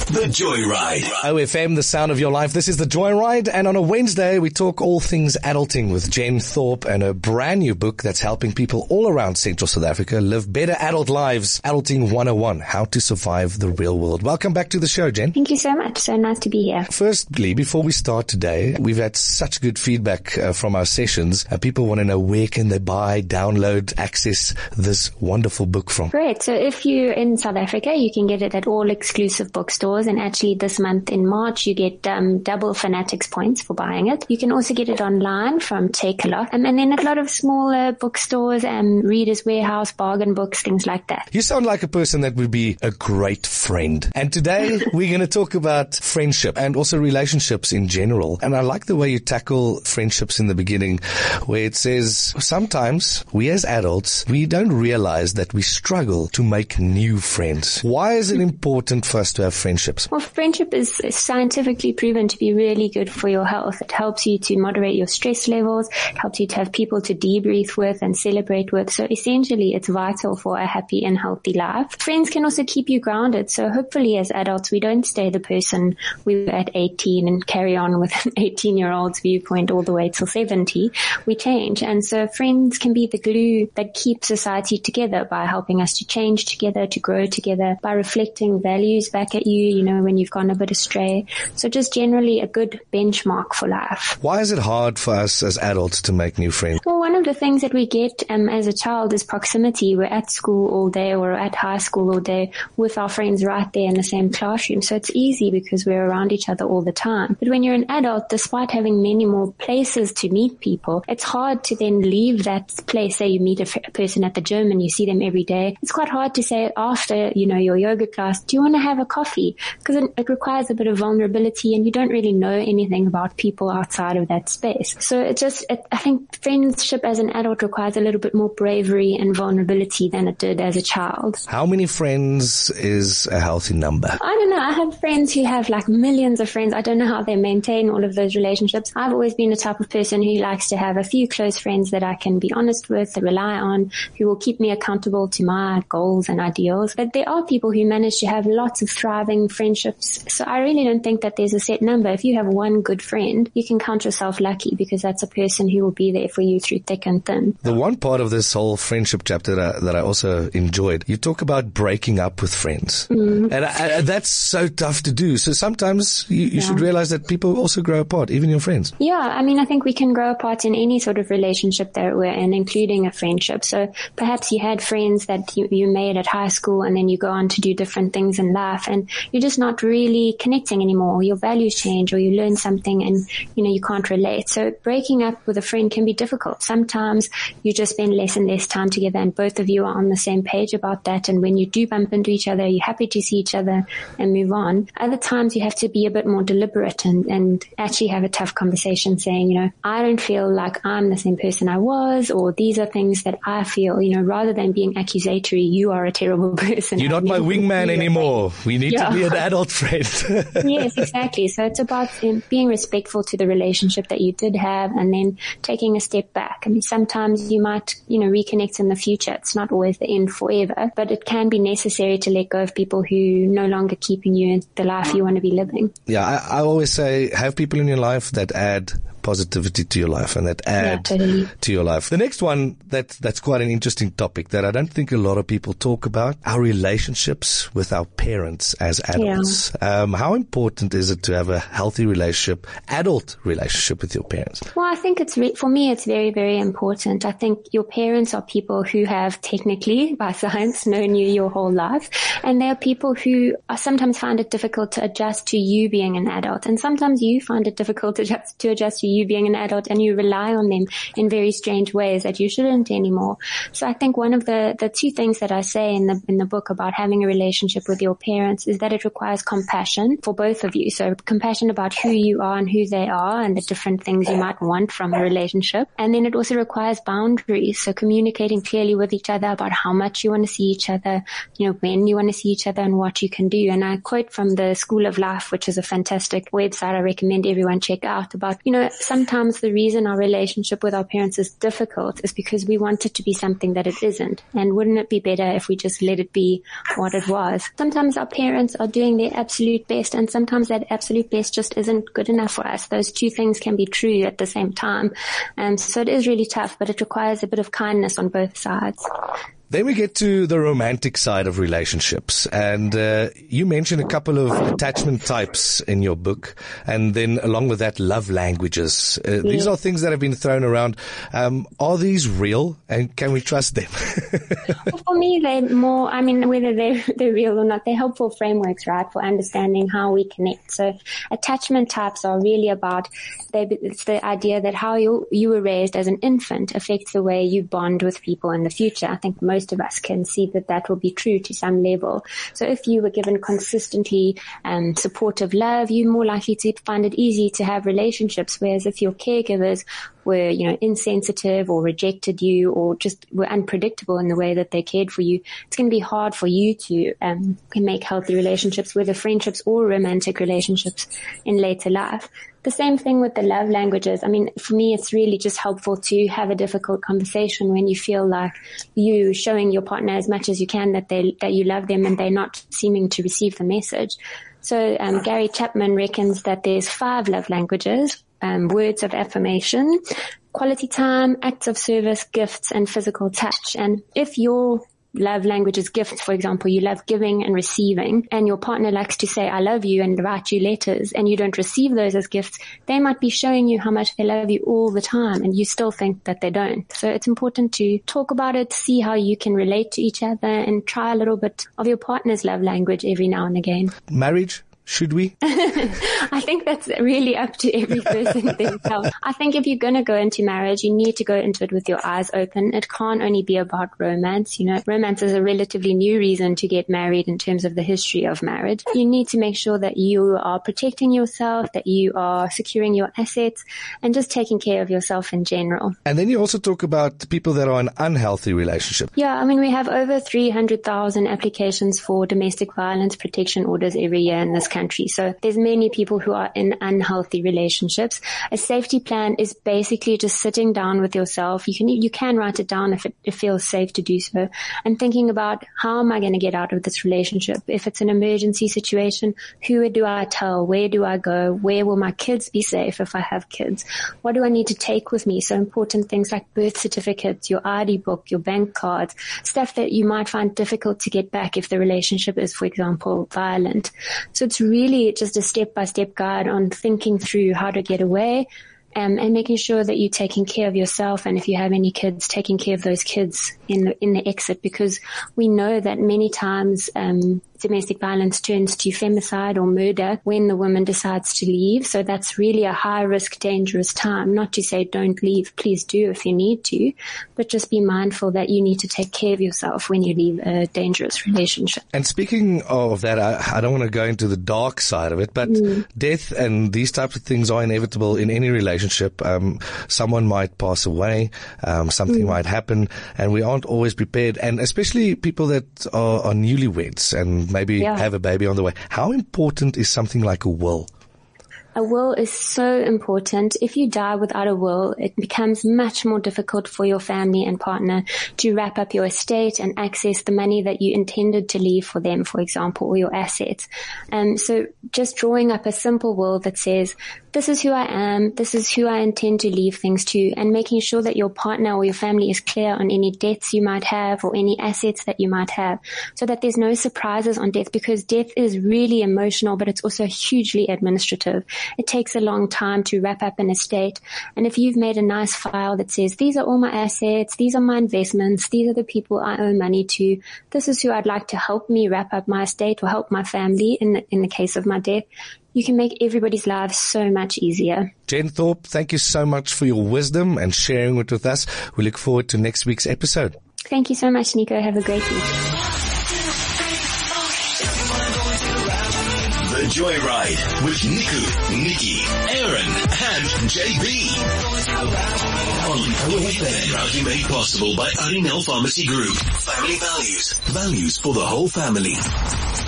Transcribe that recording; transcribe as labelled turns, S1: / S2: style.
S1: The Joyride.
S2: OFM, the sound of your life. This is The Joyride, and on a Wednesday, we talk all things adulting with Jen Thorpe and a brand new book that's helping people all around Central South Africa live better adult lives. Adulting 101, How to Survive the Real World. Welcome back to the show, Jen.
S3: Thank you so much. So nice to be here.
S2: Firstly, before we start today, we've had such good feedback from our sessions. People want to know where can they buy, download, access this wonderful book from.
S3: Great. So if you're in South Africa, you can get it at all exclusive bookstores. And actually this month in March, you get double Fanatics points for buying it. You can also get it online from Takealot. And then a lot of smaller bookstores and Reader's Warehouse, Bargain Books, things like that.
S2: You sound like a person that would be a great friend. And today we're going to talk about friendship and also relationships in general. And I like the way you tackle friendships in the beginning, where it says sometimes we as adults, we don't realize that we struggle to make new friends. Why is it important for us to have friendships?
S3: Well, friendship is scientifically proven to be really good for your health. It helps you to moderate your stress levels, it helps you to have people to debrief with and celebrate with. So essentially, it's vital for a happy and healthy life. Friends can also keep you grounded. So hopefully as adults, we don't stay the person we were at 18 and carry on with an 18-year-old's viewpoint all the way till 70. We change. And so friends can be the glue that keeps society together by helping us to change together, to grow together, by reflecting values back at you, when you've gone a bit astray. So just generally a good benchmark for life.
S2: Why is it hard for us as adults to make new friends?
S3: Well, one of the things that we get as a child is proximity. We're at school all day or at high school all day with our friends right there in the same classroom. So it's easy because we're around each other all the time. But when you're an adult, despite having many more places to meet people, it's hard to then leave that place. Say you meet a person at the gym and you see them every day. It's quite hard to say after, your yoga class, do you want to have a coffee? Because it requires a bit of vulnerability and you don't really know anything about people outside of that space. So I think friendship as an adult requires a little bit more bravery and vulnerability than it did as a child.
S2: How many friends is a healthy number?
S3: I don't know. I have friends who have like millions of friends. I don't know how they maintain all of those relationships. I've always been the type of person who likes to have a few close friends that I can be honest with, rely on, who will keep me accountable to my goals and ideals. But there are people who manage to have lots of thriving friendships. So I really don't think that there's a set number. If you have one good friend, you can count yourself lucky because that's a person who will be there for you through thick and thin.
S2: The one part of this whole friendship chapter that I also enjoyed, you talk about breaking up with friends. And that's so tough to do. So sometimes you should realize that people also grow apart, even your friends.
S3: Yeah, I think we can grow apart in any sort of relationship that we're in, including a friendship. So perhaps you had friends that you made at high school and then you go on to do different things in life and you're just not really connecting anymore. Your values change or you learn something and, you can't relate. So breaking up with a friend can be difficult. Sometimes you just spend less and less time together and both of you are on the same page about that. And when you do bump into each other, you're happy to see each other and move on. Other times you have to be a bit more deliberate and actually have a tough conversation saying, I don't feel like I'm the same person I was, or these are things that I feel, rather than being accusatory, you are a terrible person.
S2: You're not my wingman anymore. We need to be an adult friend.
S3: Yes, exactly. So it's about being respectful to the relationship that you did have and then taking a step back. Sometimes you might, reconnect in the future. It's not always the end forever, but it can be necessary to let go of people who no longer keeping you in the life you want to be living.
S2: Yeah, I always say have people in your life that add positivity to your life and that add to your life. The next one, that's quite an interesting topic that I don't think a lot of people talk about, our relationships with our parents as adults. How important is it to have a healthy adult relationship with your parents?
S3: Well, I think for me, it's very, very important. I think your parents are people who have technically, by science, known you your whole life. And they are people who sometimes find it difficult to adjust to you being an adult. And sometimes you find it difficult to adjust to you being an adult and you rely on them in very strange ways that you shouldn't anymore. So I think one of the two things that I say in the book about having a relationship with your parents is that it requires compassion for both of you. So compassion about who you are and who they are and the different things you might want from a relationship. And then it also requires boundaries. So communicating clearly with each other about how much you want to see each other, when you want to see each other and what you can do. And I quote from the School of Life, which is a fantastic website I recommend everyone check out about, sometimes the reason our relationship with our parents is difficult is because we want it to be something that it isn't. And wouldn't it be better if we just let it be what it was? Sometimes our parents are doing their absolute best, and sometimes that absolute best just isn't good enough for us. Those two things can be true at the same time. So it is really tough, but it requires a bit of kindness on both sides.
S2: Then we get to the romantic side of relationships, and you mentioned a couple of attachment types in your book, and then along with that, love languages. These are things that have been thrown around. Are these real, and can we trust them?
S3: Well, for me, they're more, whether they're real or not, they're helpful frameworks, right, for understanding how we connect. So attachment types are really about, it's the idea that how you were raised as an infant affects the way you bond with people in the future. I think most of us can see that will be true to some level. So if you were given consistently supportive love, you're more likely to find it easy to have relationships. Whereas if your caregivers were, insensitive or rejected you or just were unpredictable in the way that they cared for you, it's going to be hard for you to make healthy relationships, whether friendships or romantic relationships in later life. The same thing with the love languages. For me, it's really just helpful to have a difficult conversation when you feel like you showing your partner as much as you can that you love them and they're not seeming to receive the message. So Gary Chapman reckons that there's 5 love languages: words of affirmation, quality time, acts of service, gifts, and physical touch. And if your love language is gifts, for example, you love giving and receiving, and your partner likes to say, I love you, and write you letters, and you don't receive those as gifts, they might be showing you how much they love you all the time, and you still think that they don't. So it's important to talk about it, see how you can relate to each other, and try a little bit of your partner's love language every now and again.
S2: Marriage? Should we?
S3: I think that's really up to every person themselves. I think if you're going to go into marriage, you need to go into it with your eyes open. It can't only be about romance. Romance is a relatively new reason to get married in terms of the history of marriage. You need to make sure that you are protecting yourself, that you are securing your assets, and just taking care of yourself in general. And
S2: then you also talk about people that are in unhealthy relationships.
S3: Yeah, we have over 300,000 applications for domestic violence protection orders every year in this country. So there's many people who are in unhealthy relationships. A safety plan is basically just sitting down with yourself. You can write it down if it feels safe to do so, and thinking about, how am I going to get out of this relationship? If it's an emergency situation, who do I tell? Where do I go? Where will my kids be safe if I have kids? What do I need to take with me? So important things like birth certificates, your ID book, your bank cards, stuff that you might find difficult to get back if the relationship is, for example, violent. So it's really just a step-by-step guide on thinking through how to get away, and making sure that you're taking care of yourself, and if you have any kids, taking care of those kids in the exit, because we know that many times domestic violence turns to femicide or murder when the woman decides to leave. So that's really a high-risk, dangerous time. Not to say don't leave, please do if you need to, but just be mindful that you need to take care of yourself when you leave a dangerous relationship.
S2: And speaking of that, I don't want to go into the dark side of it, but death and these types of things are inevitable in any relationship. Someone might pass away, something might happen, and we aren't always prepared, and especially people that are newlyweds and maybe have a baby on the way. How important is something like a will?
S3: A will is so important. If you die without a will, it becomes much more difficult for your family and partner to wrap up your estate and access the money that you intended to leave for them, for example, or your assets. So just drawing up a simple will that says, this is who I am, this is who I intend to leave things to, and making sure that your partner or your family is clear on any debts you might have or any assets that you might have, so that there's no surprises on death, because death is really emotional, but it's also hugely administrative. It takes a long time to wrap up an estate. And if you've made a nice file that says, these are all my assets, these are my investments, these are the people I owe money to, this is who I'd like to help me wrap up my estate or help my family in the case of my death, you can make everybody's lives so much easier.
S2: Jen Thorpe, thank you so much for your wisdom and sharing it with us. We look forward to next week's episode.
S3: Thank you so much, Nico. Have a great week.
S1: The Joyride with Nico, Nikki, Aaron, and JB. On Our FM, proudly made possible by Arinel Pharmacy Group. Family values. Values for the whole family.